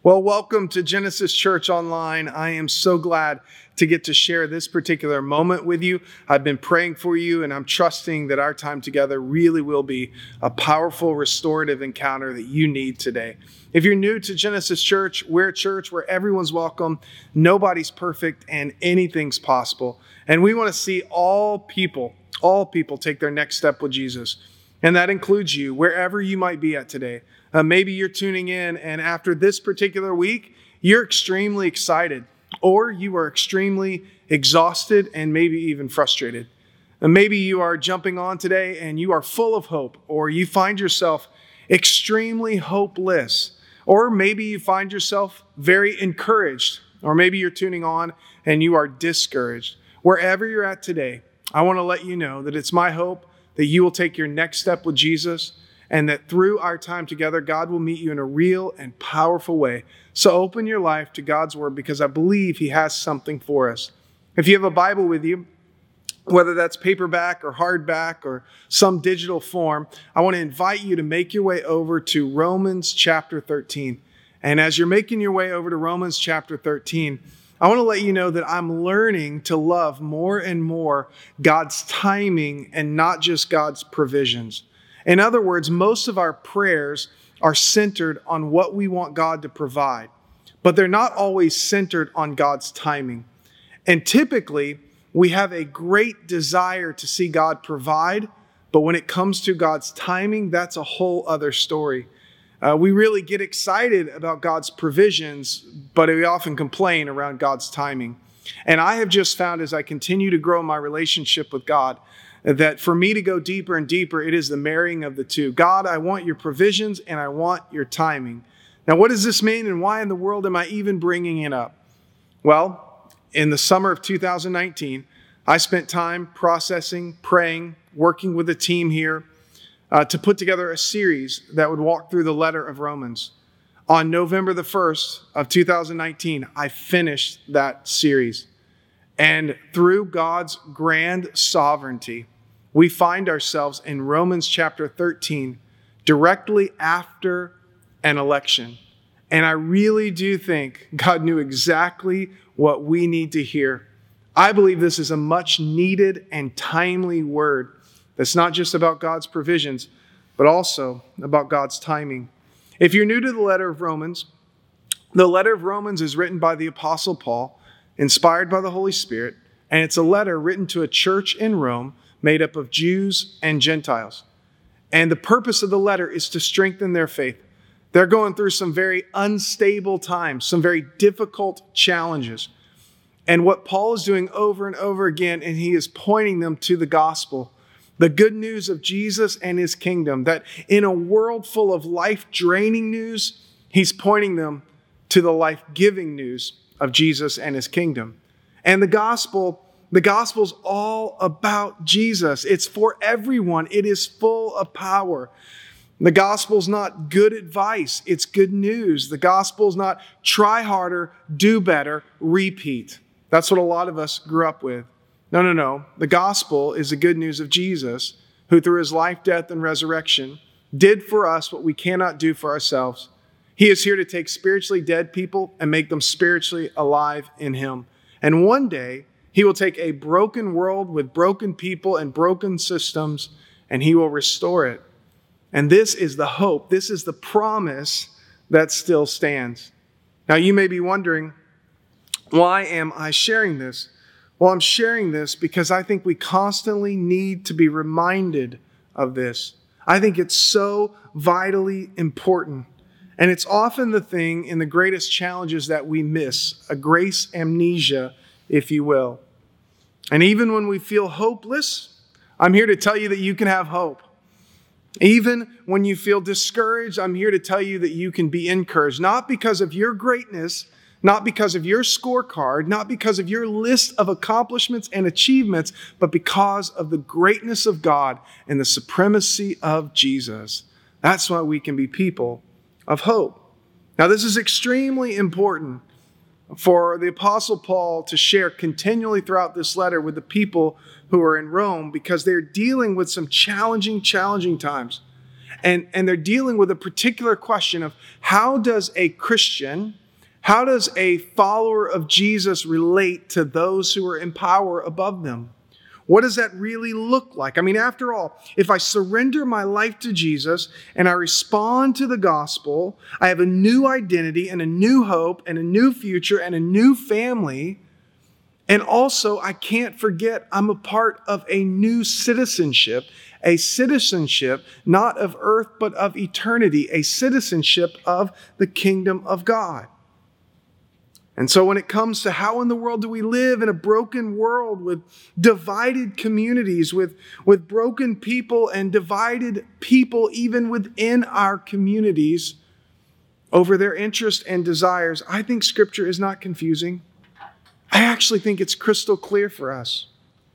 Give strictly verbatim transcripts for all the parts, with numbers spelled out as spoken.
Well, welcome to Genesis Church Online. I am so glad to get to share this particular moment with you. I've been praying for you, and I'm trusting that our time together really will be a powerful, restorative encounter that you need today. If you're new to Genesis Church, we're a church where everyone's welcome, nobody's perfect, and anything's possible. And we want to see all people, all people take their next step with Jesus. And that includes you, wherever you might be at today. Uh, maybe you're tuning in, and after this particular week, you're extremely excited, or you are extremely exhausted and maybe even frustrated. And maybe you are jumping on today and you are full of hope, or you find yourself extremely hopeless, or maybe you find yourself very encouraged, or maybe you're tuning on and you are discouraged. Wherever you're at today, I want to let you know that it's my hope that you will take your next step with Jesus, and that through our time together, God will meet you in a real and powerful way. So open your life to God's word, because I believe He has something for us. If you have a Bible with you, whether that's paperback or hardback or some digital form, I want to invite you to make your way over to Romans chapter thirteen. And as you're making your way over to Romans chapter thirteen, I want to let you know that I'm learning to love more and more God's timing and not just God's provisions. In other words, most of our prayers are centered on what we want God to provide, but they're not always centered on God's timing. And typically, we have a great desire to see God provide, but when it comes to God's timing, that's a whole other story. Uh, we really get excited about God's provisions, but we often complain around God's timing. And I have just found, as I continue to grow my relationship with God, that for me to go deeper and deeper, it is the marrying of the two. God, I want your provisions and I want your timing. Now, what does this mean, and why in the world am I even bringing it up? Well, in the summer of two thousand nineteen, I spent time processing, praying, working with a team here uh, to put together a series that would walk through the letter of Romans. On November the first of two thousand nineteen, I finished that series. And through God's grand sovereignty, we find ourselves in Romans chapter thirteen, directly after an election. And I really do think God knew exactly what we need to hear. I believe this is a much needed and timely word that's not just about God's provisions, but also about God's timing. If you're new to the letter of Romans, the letter of Romans is written by the Apostle Paul, inspired by the Holy Spirit, and it's a letter written to a church in Rome made up of Jews and Gentiles. And the purpose of the letter is to strengthen their faith. They're going through some very unstable times, some very difficult challenges. And what Paul is doing over and over again, and he is pointing them to the gospel, the good news of Jesus and his kingdom, that in a world full of life-draining news, he's pointing them to the life-giving news of Jesus and his kingdom. And the gospel, the gospel's all about Jesus. It's for everyone. It is full of power. The gospel's not good advice. It's good news. The gospel's not try harder, do better, repeat. That's what a lot of us grew up with. No, no, no. The gospel is the good news of Jesus, who through his life, death, and resurrection did for us what we cannot do for ourselves. He is here to take spiritually dead people and make them spiritually alive in him. And one day, he will take a broken world with broken people and broken systems, and he will restore it. And this is the hope. This is the promise that still stands. Now, you may be wondering, why am I sharing this? Well, I'm sharing this because I think we constantly need to be reminded of this. I think it's so vitally important. And it's often the thing in the greatest challenges that we miss, a grace amnesia, if you will. And even when we feel hopeless, I'm here to tell you that you can have hope. Even when you feel discouraged, I'm here to tell you that you can be encouraged, not because of your greatness, not because of your scorecard, not because of your list of accomplishments and achievements, but because of the greatness of God and the supremacy of Jesus. That's why we can be people of hope. Now, this is extremely important for the Apostle Paul to share continually throughout this letter with the people who are in Rome, because they're dealing with some challenging, challenging times. And, and they're dealing with a particular question of how does a Christian, how does a follower of Jesus relate to those who are in power above them? What does that really look like? I mean, after all, if I surrender my life to Jesus and I respond to the gospel, I have a new identity and a new hope and a new future and a new family. And also, I can't forget I'm a part of a new citizenship, a citizenship not of earth but of eternity, a citizenship of the kingdom of God. And so when it comes to how in the world do we live in a broken world with divided communities, with, with broken people and divided people even within our communities over their interests and desires, I think Scripture is not confusing. I actually think it's crystal clear for us.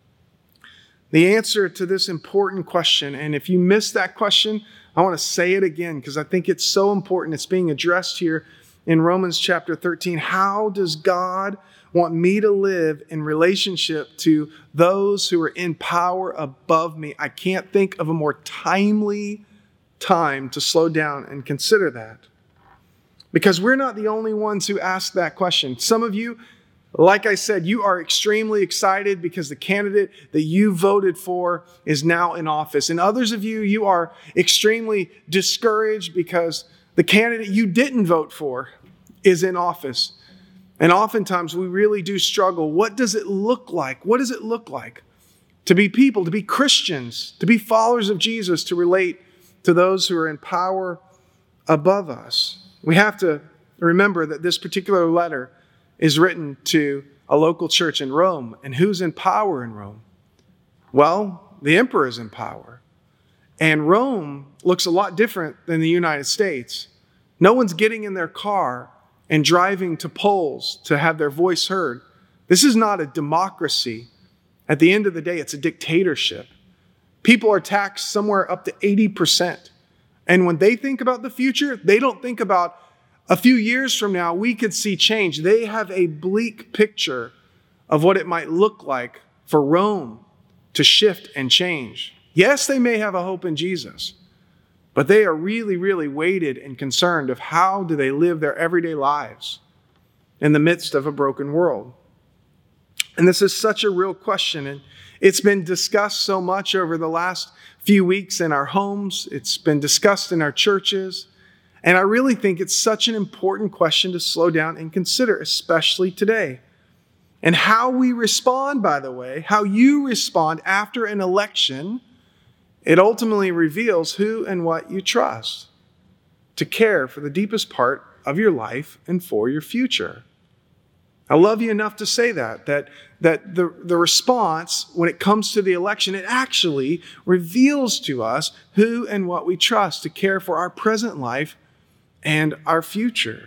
The answer to this important question, and if you missed that question, I want to say it again because I think it's so important. It's being addressed here in Romans chapter thirteen. How does God want me to live in relationship to those who are in power above me? I can't think of a more timely time to slow down and consider that. Because we're not the only ones who ask that question. Some of you, like I said, you are extremely excited because the candidate that you voted for is now in office. And others of you, you are extremely discouraged because the candidate you didn't vote for is in office. And oftentimes we really do struggle. What does it look like? What does it look like to be people, to be Christians, to be followers of Jesus, to relate to those who are in power above us? We have to remember that this particular letter is written to a local church in Rome. And who's in power in Rome? Well, the emperor is in power. And Rome looks a lot different than the United States. No one's getting in their car and driving to polls to have their voice heard. This is not a democracy. At the end of the day, it's a dictatorship. People are taxed somewhere up to eighty percent. And when they think about the future, they don't think about a few years from now, we could see change. They have a bleak picture of what it might look like for Rome to shift and change. Yes, they may have a hope in Jesus, but they are really, really weighted and concerned of how do they live their everyday lives in the midst of a broken world. And this is such a real question, and it's been discussed so much over the last few weeks in our homes. It's been discussed in our churches. And I really think it's such an important question to slow down and consider, especially today. And how we respond, by the way, how you respond after an election, it ultimately reveals who and what you trust to care for the deepest part of your life and for your future. I love you enough to say that, that, that the, the response when it comes to the election, it actually reveals to us who and what we trust to care for our present life and our future.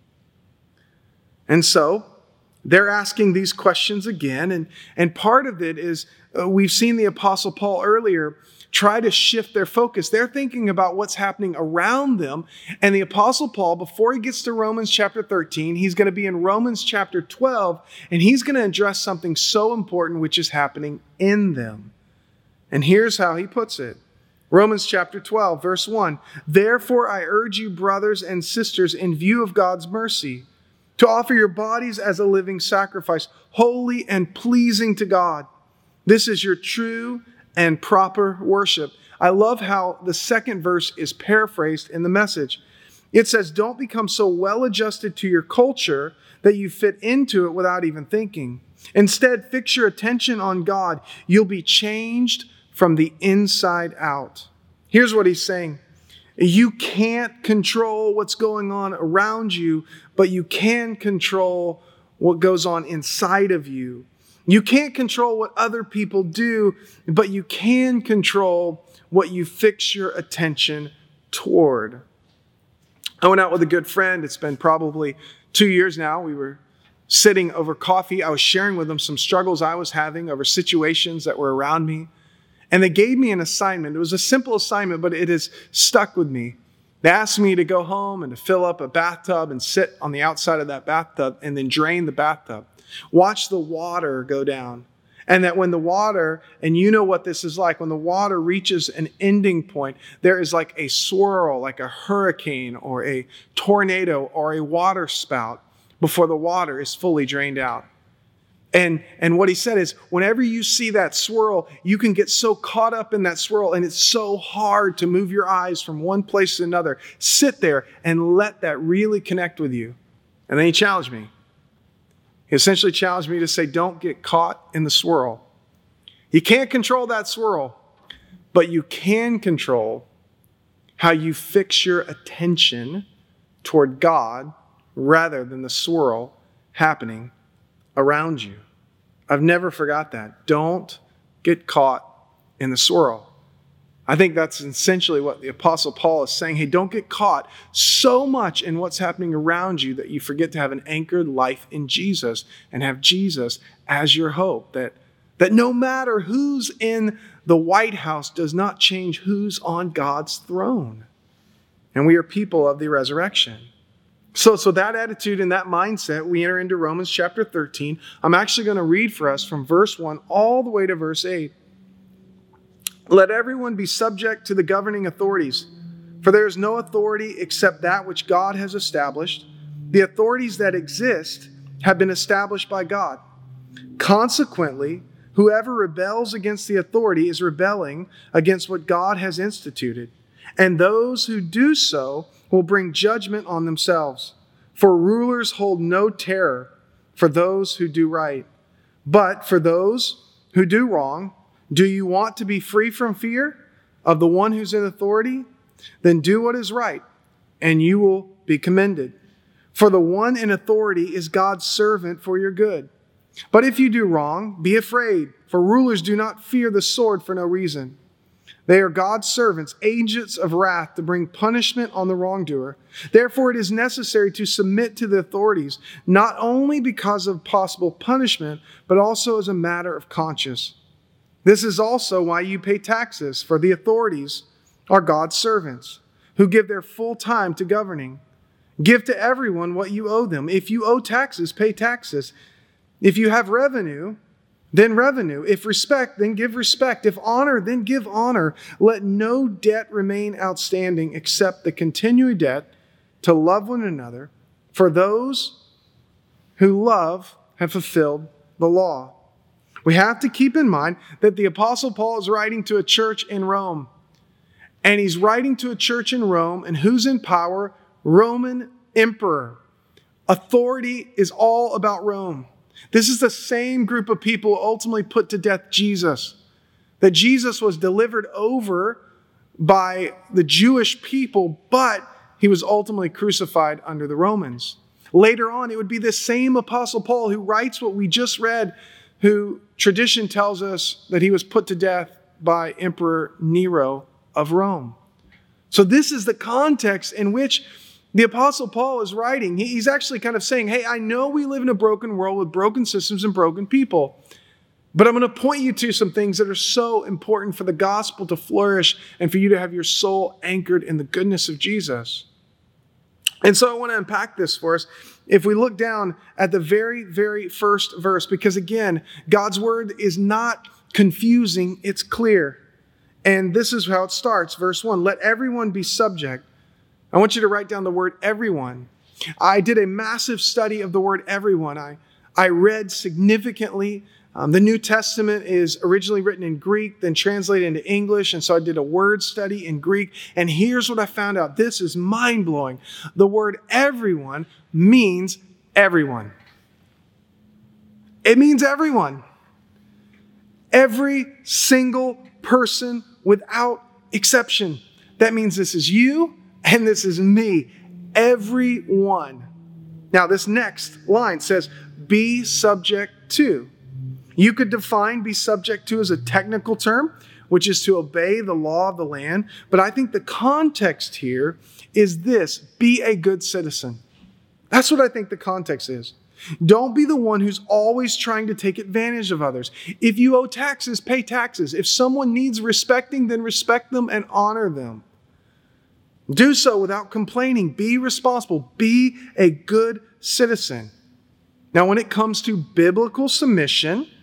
And so they're asking these questions again. And, and part of it is uh, we've seen the Apostle Paul earlier try to shift their focus. They're thinking about what's happening around them. And the Apostle Paul, before he gets to Romans chapter thirteen, he's going to be in Romans chapter twelve, and he's going to address something so important which is happening in them. And here's how he puts it. Romans chapter twelve, verse one, "Therefore I urge you, brothers and sisters, in view of God's mercy, to offer your bodies as a living sacrifice, holy and pleasing to God. This is your true and proper worship." I love how the second verse is paraphrased in the Message. It says, "Don't become so well adjusted to your culture that you fit into it without even thinking. Instead, fix your attention on God. You'll be changed from the inside out." Here's what he's saying. You can't control what's going on around you, but you can control what goes on inside of you. You can't control what other people do, but you can control what you fix your attention toward. I went out with a good friend. It's been probably two years now. We were sitting over coffee. I was sharing with them some struggles I was having over situations that were around me. And they gave me an assignment. It was a simple assignment, but it has stuck with me. They asked me to go home and to fill up a bathtub and sit on the outside of that bathtub and then drain the bathtub. Watch the water go down And that when the water, and you know what this is like, when the water reaches an ending point, there is like a swirl, like a hurricane or a tornado or a water spout before the water is fully drained out. And, and what he said is, whenever you see that swirl, you can get so caught up in that swirl, and it's so hard to move your eyes from one place to another. Sit there and let that really connect with you. And then he challenged me. He essentially challenged me to say, don't get caught in the swirl. You can't control that swirl, but you can control how you fix your attention toward God rather than the swirl happening around you. I've never forgot that. Don't get caught in the swirl. I think that's essentially what the Apostle Paul is saying. Hey, don't get caught so much in what's happening around you that you forget to have an anchored life in Jesus and have Jesus as your hope. That, that no matter who's in the White House does not change who's on God's throne. And we are people of the resurrection. So, so that attitude and that mindset, we enter into Romans chapter thirteen. I'm actually going to read for us from verse one all the way to verse eight. Let everyone be subject to the governing authorities, for there is no authority except that which God has established. The authorities that exist have been established by God. Consequently, whoever rebels against the authority is rebelling against what God has instituted. And those who do so will bring judgment on themselves. For rulers hold no terror for those who do right, but for those who do wrong. Do you want to be free from fear of the one who's in authority? Then do what is right, and you will be commended. For the one in authority is God's servant for your good. But if you do wrong, be afraid, for rulers do not fear the sword for no reason. They are God's servants, agents of wrath to bring punishment on the wrongdoer. Therefore, it is necessary to submit to the authorities, not only because of possible punishment, but also as a matter of conscience. This is also why you pay taxes, for the authorities are God's servants, who give their full time to governing. Give to everyone what you owe them. If you owe taxes, pay taxes. If you have revenue, then revenue. If respect, then give respect. If honor, then give honor. Let no debt remain outstanding except the continuing debt to love one another, for those who love have fulfilled the law. We have to keep in mind that the Apostle Paul is writing to a church in Rome. And he's writing to a church in Rome, and who's in power? Roman emperor. Authority is all about Rome. This is the same group of people who ultimately put to death Jesus. That Jesus was delivered over by the Jewish people, but he was ultimately crucified under the Romans. Later on, it would be the same Apostle Paul who writes what we just read, who tradition tells us that he was put to death by Emperor Nero of Rome. So this is the context in which the Apostle Paul is writing. He's actually kind of saying, hey, I know we live in a broken world with broken systems and broken people, but I'm going to point you to some things that are so important for the gospel to flourish and for you to have your soul anchored in the goodness of Jesus. And so I want to unpack this for us. If we look down at the very, very first verse, because again, God's word is not confusing, it's clear. And this is how it starts. Verse one, let everyone be subject. I want you to write down the word everyone. I did a massive study of the word everyone. I, I read significantly. Um, the New Testament is originally written in Greek, then translated into English. And so I did a word study in Greek. And here's what I found out. This is mind-blowing. The word everyone means everyone. It means everyone. Every single person without exception. That means this is you and this is me. Everyone. Now this next line says, be subject to. You could define be subject to as a technical term, which is to obey the law of the land. But I think the context here is this, be a good citizen. That's what I think the context is. Don't be the one who's always trying to take advantage of others. If you owe taxes, pay taxes. If someone needs respecting, then respect them and honor them. Do so without complaining. Be responsible. Be a good citizen. Now, when it comes to biblical submission,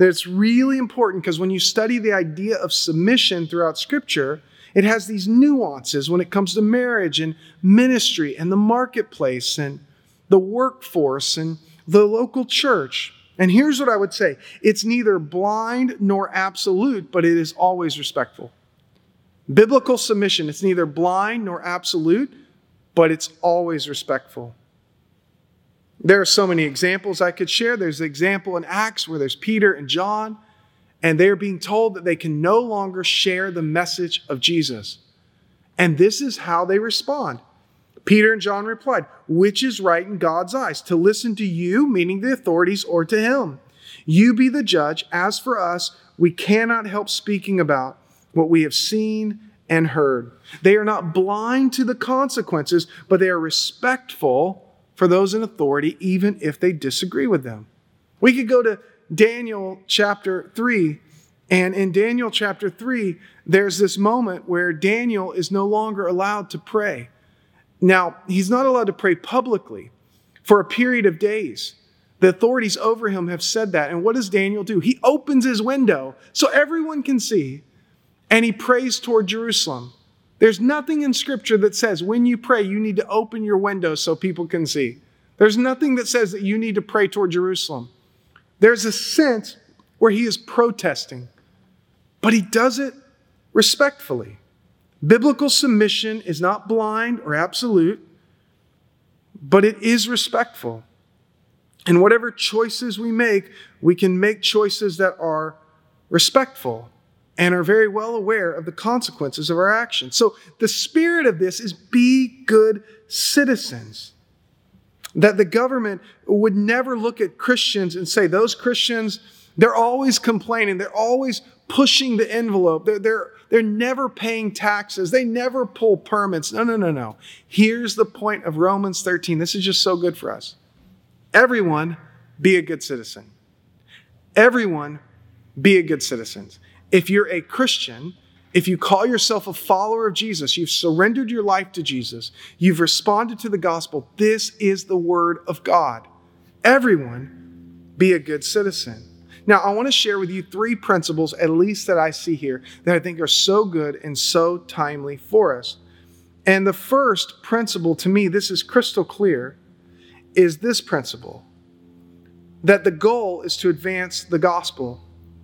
That's really important because when you study the idea of submission throughout Scripture, it has these nuances when it comes to marriage and ministry and the marketplace and the workforce and the local church. And here's what I would say. It's neither blind nor absolute, but it is always respectful. Biblical submission, it's neither blind nor absolute, but it's always respectful. There are so many examples I could share. There's the example in Acts where there's Peter and John, and they're being told that they can no longer share the message of Jesus. And this is how they respond. Peter and John replied, "Which is right in God's eyes, to listen to you," meaning the authorities, "or to him? You be the judge. As for us, we cannot help speaking about what we have seen and heard." They are not blind to the consequences, but they are respectful for those in authority, even if they disagree with them. We could go to Daniel chapter three, and in Daniel chapter three, there's this moment where Daniel is no longer allowed to pray. Now, he's not allowed to pray publicly for a period of days. The authorities over him have said that. And what does Daniel do? He opens his window so everyone can see, and he prays toward Jerusalem. There's nothing in Scripture that says when you pray, you need to open your window so people can see. There's nothing that says that you need to pray toward Jerusalem. There's a sense where he is protesting, but he does it respectfully. Biblical submission is not blind or absolute, but it is respectful. And whatever choices we make, we can make choices that are respectful and are very well aware of the consequences of our actions. So the spirit of this is be good citizens. That the government would never look at Christians and say, those Christians, they're always complaining. They're always pushing the envelope. They're, they're, they're never paying taxes. They never pull permits. No, no, no, no. Here's the point of Romans thirteen. This is just so good for us. Everyone be a good citizen. Everyone be a good citizen. If you're a Christian, if you call yourself a follower of Jesus, you've surrendered your life to Jesus, you've responded to the gospel, this is the word of God. Everyone be a good citizen. Now, I want to share with you three principles, at least that I see here, that I think are so good and so timely for us. And the first principle, to me, this is crystal clear, is this principle, that the goal is to advance the gospel.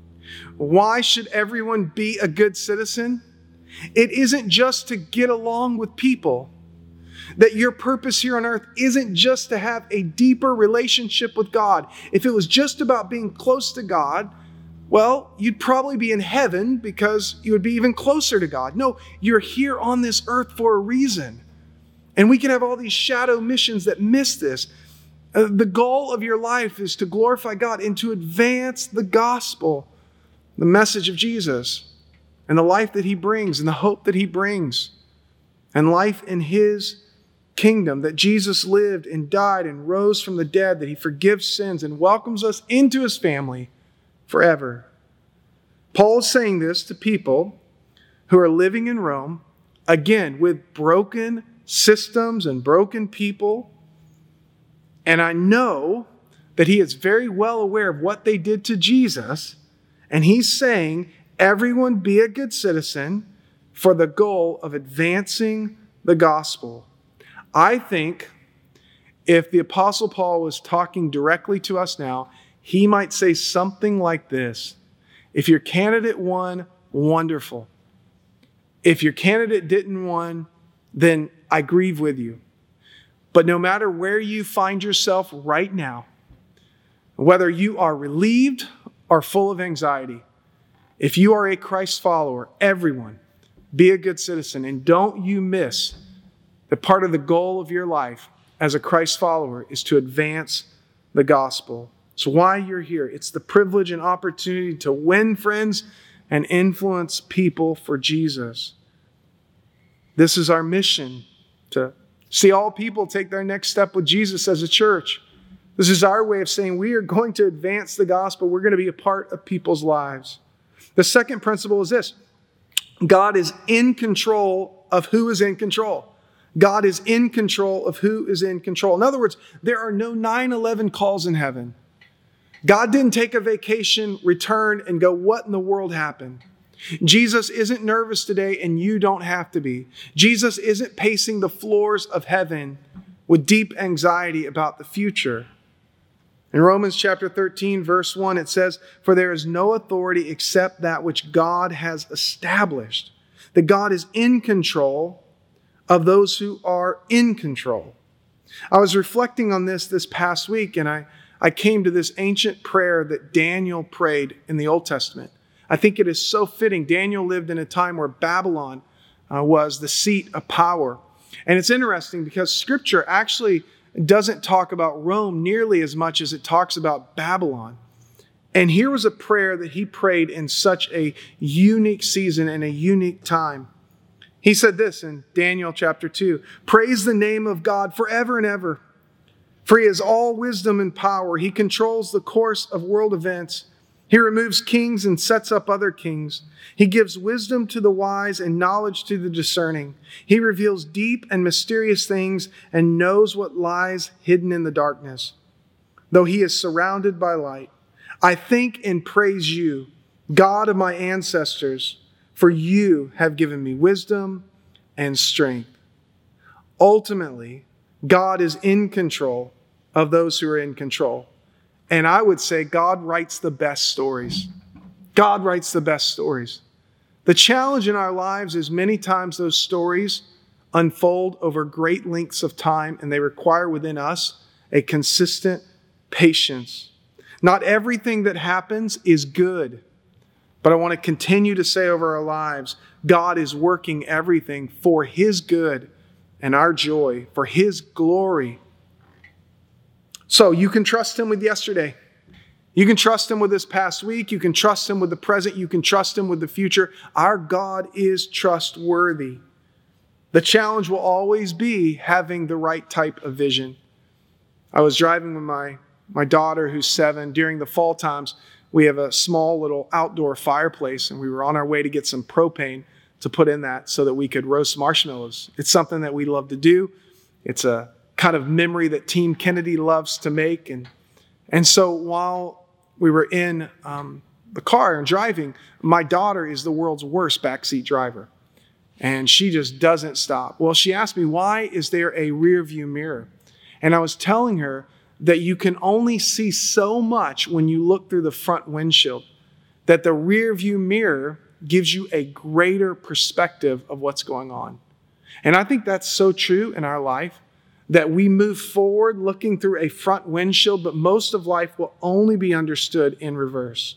Why should everyone be a good citizen? It isn't just to get along with people. That your purpose here on earth isn't just to have a deeper relationship with God. If it was just about being close to God, well, you'd probably be in heaven because you would be even closer to God. No, you're here on this earth for a reason. And we can have all these shadow missions that miss this. Uh, the goal of your life is to glorify God and to advance the gospel, the message of Jesus, and the life that he brings and the hope that he brings, and life in his kingdom, that Jesus lived and died and rose from the dead, that he forgives sins and welcomes us into his family forever. Paul is saying this to people who are living in Rome, again, with broken systems and broken people. And I know that he is very well aware of what they did to Jesus. And he's saying, everyone be a good citizen for the goal of advancing the gospel. I think if the Apostle Paul was talking directly to us now, he might say something like this. If your candidate won, wonderful. If your candidate didn't win, then I grieve with you. But no matter where you find yourself right now, whether you are relieved or full of anxiety, if you are a Christ follower, everyone, be a good citizen. And don't you miss that part of the goal of your life as a Christ follower is to advance the gospel. It's why you're here. It's the privilege and opportunity to win friends and influence people for Jesus. This is our mission, to see all people take their next step with Jesus as a church. This is our way of saying we are going to advance the gospel. We're going to be a part of people's lives. The second principle is this. God is in control of who is in control. God is in control of who is in control. In other words, there are no nine eleven calls in heaven. God didn't take a vacation, return, and go, what in the world happened? Jesus isn't nervous today, and you don't have to be. Jesus isn't pacing the floors of heaven with deep anxiety about the future. In Romans chapter thirteen, verse one, it says, "For there is no authority except that which God has established." That God is in control of those who are in control. I was reflecting on this this past week, and I, I came to this ancient prayer that Daniel prayed in the Old Testament. I think it is so fitting. Daniel lived in a time where Babylon uh, was the seat of power. And it's interesting because Scripture actually doesn't talk about Rome nearly as much as it talks about Babylon. And here was a prayer that he prayed in such a unique season and a unique time. He said this in Daniel chapter two, "Praise the name of God forever and ever, for he has all wisdom and power. He controls the course of world events. He removes kings and sets up other kings. He gives wisdom to the wise and knowledge to the discerning. He reveals deep and mysterious things and knows what lies hidden in the darkness. Though he is surrounded by light, I think and praise you, God of my ancestors, for you have given me wisdom and strength." Ultimately, God is in control of those who are in control. And I would say God writes the best stories. God writes the best stories. The challenge in our lives is many times those stories unfold over great lengths of time, and they require within us a consistent patience. Not everything that happens is good, but I want to continue to say over our lives, God is working everything for His good and our joy, for His glory. So you can trust Him with yesterday. You can trust Him with this past week. You can trust Him with the present. You can trust Him with the future. Our God is trustworthy. The challenge will always be having the right type of vision. I was driving with my My daughter, who's seven, during the fall times, we have a small little outdoor fireplace, and we were on our way to get some propane to put in that so that we could roast marshmallows. It's something that we love to do. It's a kind of memory that Team Kennedy loves to make. And, and so while we were in um, the car and driving, my daughter is the world's worst backseat driver. And she just doesn't stop. Well, she asked me, why is there a rear view mirror? And I was telling her that you can only see so much when you look through the front windshield, that the rear view mirror gives you a greater perspective of what's going on. And I think that's so true in our life, that we move forward looking through a front windshield, but most of life will only be understood in reverse.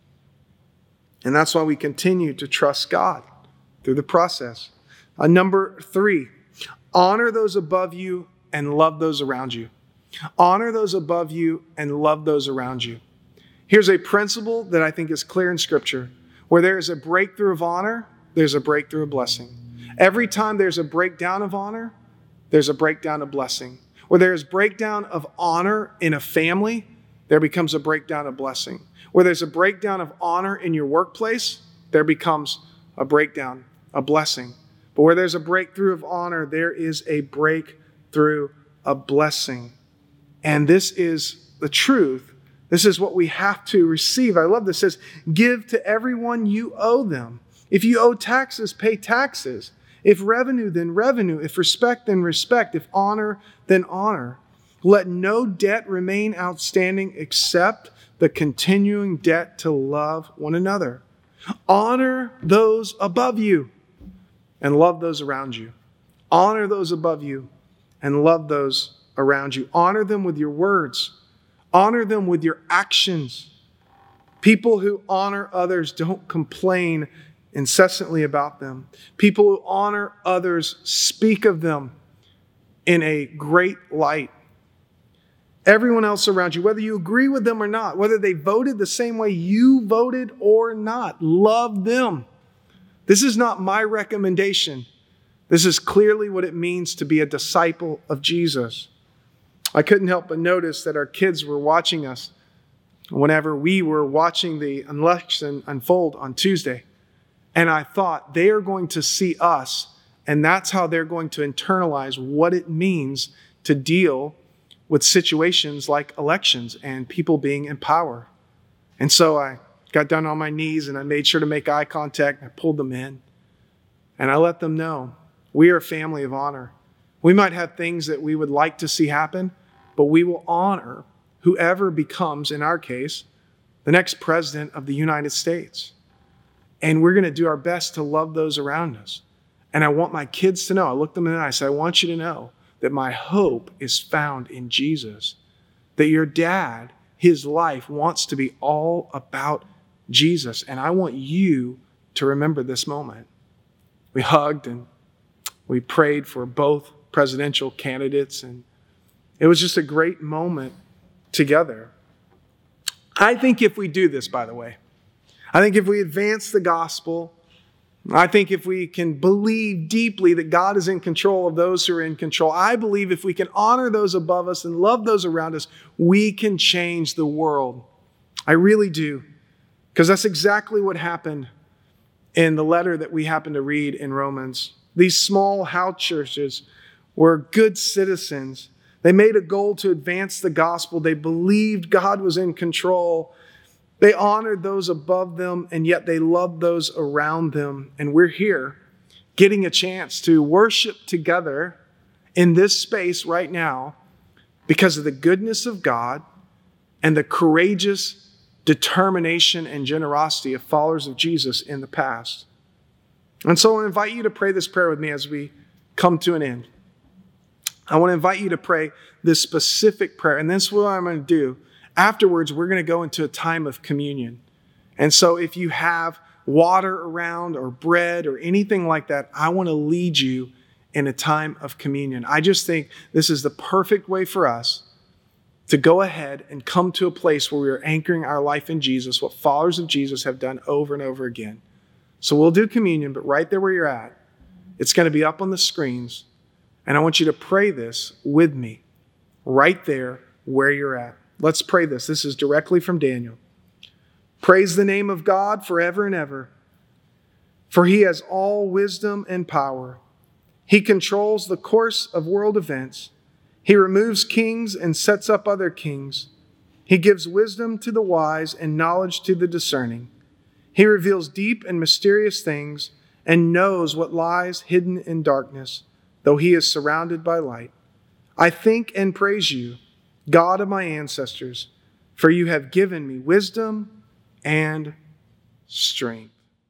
And that's why we continue to trust God through the process. Uh, number three, honor those above you and love those around you. Honor those above you and love those around you. Here's a principle that I think is clear in Scripture. Where there is a breakthrough of honor, there's a breakthrough of blessing. Every time there's a breakdown of honor, there's a breakdown of blessing. Where there is breakdown of honor in a family, there becomes a breakdown of blessing. Where there's a breakdown of honor in your workplace, there becomes a breakdown, a blessing. But where there's a breakthrough of honor, there is a breakthrough of blessing. And this is the truth. This is what we have to receive. I love this. It says, give to everyone you owe them. If you owe taxes, pay taxes. If revenue, then revenue. If respect, then respect. If honor, then honor. Let no debt remain outstanding except the continuing debt to love one another. Honor those above you and love those around you. Honor those above you and love those around you. Honor them with your words. Honor them with your actions. People who honor others don't complain incessantly about them. People who honor others speak of them in a great light. Everyone else around you, whether you agree with them or not, whether they voted the same way you voted or not, love them. This is not my recommendation. This is clearly what it means to be a disciple of Jesus. I couldn't help but notice that our kids were watching us whenever we were watching the election unfold on Tuesday. And I thought they are going to see us, and that's how they're going to internalize what it means to deal with situations like elections and people being in power. And so I got down on my knees and I made sure to make eye contact. I pulled them in and I let them know we are a family of honor. We might have things that we would like to see happen, but we will honor whoever becomes, in our case, the next president of the United States. And we're going to do our best to love those around us. And I want my kids to know, I look them in the eye, I say, I want you to know that my hope is found in Jesus. That your dad, his life wants to be all about Jesus. And I want you to remember this moment. We hugged and we prayed for both presidential candidates. And it was just a great moment together. I think if we do this, by the way, I think if we advance the gospel, I think if we can believe deeply that God is in control of those who are in control, I believe if we can honor those above us and love those around us, we can change the world. I really do. Because that's exactly what happened in the letter that we happen to read in Romans. These small house churches were good citizens. They made a goal to advance the gospel. They believed God was in control. They honored those above them, and yet they loved those around them. And we're here getting a chance to worship together in this space right now because of the goodness of God and the courageous determination and generosity of followers of Jesus in the past. And so I invite you to pray this prayer with me as we come to an end. I want to invite you to pray this specific prayer, and this is what I'm going to do. Afterwards, we're going to go into a time of communion. And so if you have water around or bread or anything like that, I want to lead you in a time of communion. I just think this is the perfect way for us to go ahead and come to a place where we are anchoring our life in Jesus, what followers of Jesus have done over and over again. So we'll do communion, but right there where you're at, it's going to be up on the screens. And I want you to pray this with me right there where you're at. Let's pray this. This is directly from Daniel. Praise the name of God forever and ever, for he has all wisdom and power. He controls the course of world events. He removes kings and sets up other kings. He gives wisdom to the wise and knowledge to the discerning. He reveals deep and mysterious things and knows what lies hidden in darkness, though he is surrounded by light. I thank and praise you, God of my ancestors, for you have given me wisdom and strength.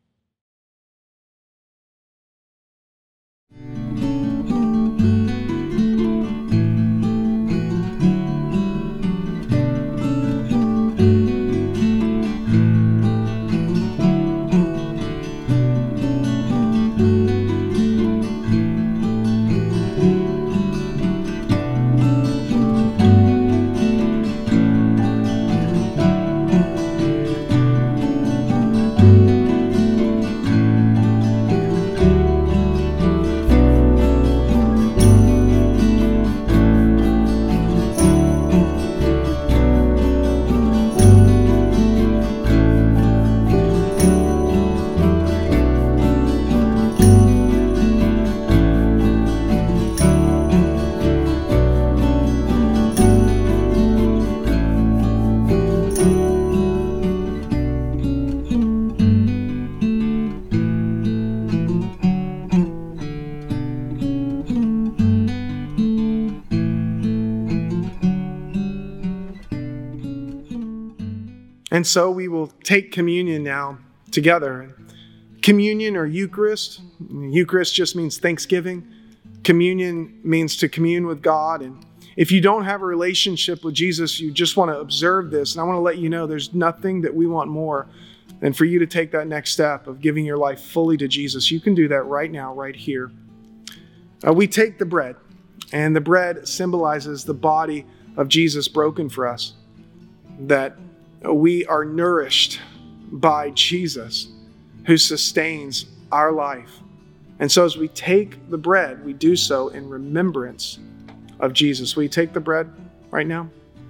And so we will take communion now together. Communion or Eucharist, Eucharist just means thanksgiving. Communion means to commune with God. And if you don't have a relationship with Jesus, you just want to observe this. And I want to let you know there's nothing that we want more than for you to take that next step of giving your life fully to Jesus. You can do that right now, right here. Uh, we take the bread, and the bread symbolizes the body of Jesus broken for us, that we are nourished by Jesus who sustains our life. And so as we take the bread, we do so in remembrance of Jesus. Will you take the bread right now?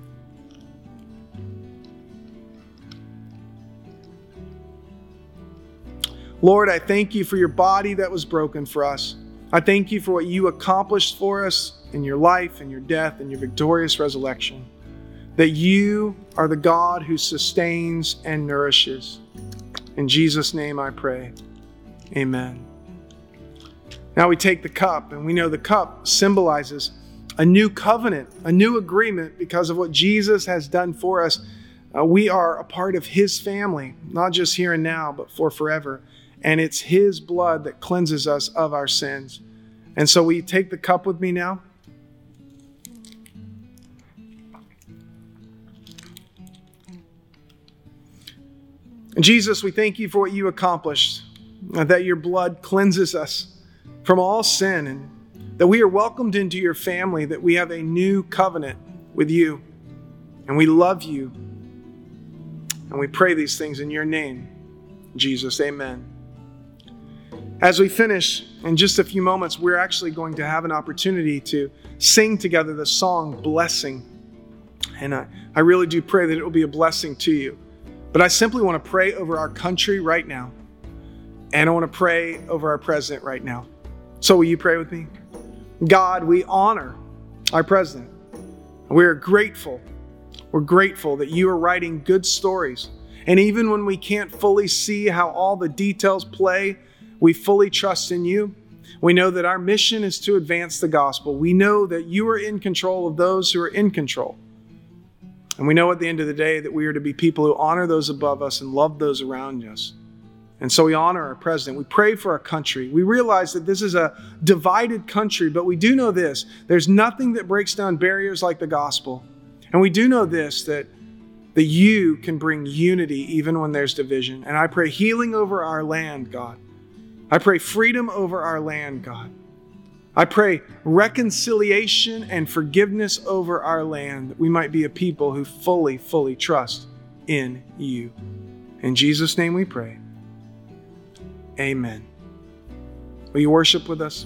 Lord, I thank you for your body that was broken for us. I thank you for what you accomplished for us in your life and your death and your victorious resurrection. That you are the God who sustains and nourishes. In Jesus' name I pray. Amen. Now we take the cup, and we know the cup symbolizes a new covenant, a new agreement because of what Jesus has done for us. Uh, we are a part of His family, not just here and now, but for forever. And it's His blood that cleanses us of our sins. And so will you take the cup with me now? Jesus, we thank you for what you accomplished, that your blood cleanses us from all sin, and that we are welcomed into your family, that we have a new covenant with you, and we love you. And we pray these things in your name, Jesus. Amen. As we finish, in just a few moments, we're actually going to have an opportunity to sing together the song Blessing. And I, I really do pray that it will be a blessing to you. But I simply want to pray over our country right now. And I want to pray over our president right now. So will you pray with me? God, we honor our president. We are grateful. We're grateful that you are writing good stories. And even when we can't fully see how all the details play, we fully trust in you. We know that our mission is to advance the gospel. We know that you are in control of those who are in control. And we know at the end of the day that we are to be people who honor those above us and love those around us. And so we honor our president. We pray for our country. We realize that this is a divided country, but we do know this. There's nothing that breaks down barriers like the gospel. And we do know this, that, that you can bring unity even when there's division. And I pray healing over our land, God. I pray freedom over our land, God. I pray reconciliation and forgiveness over our land, that we might be a people who fully, fully trust in you. In Jesus' name we pray. Amen. Will you worship with us?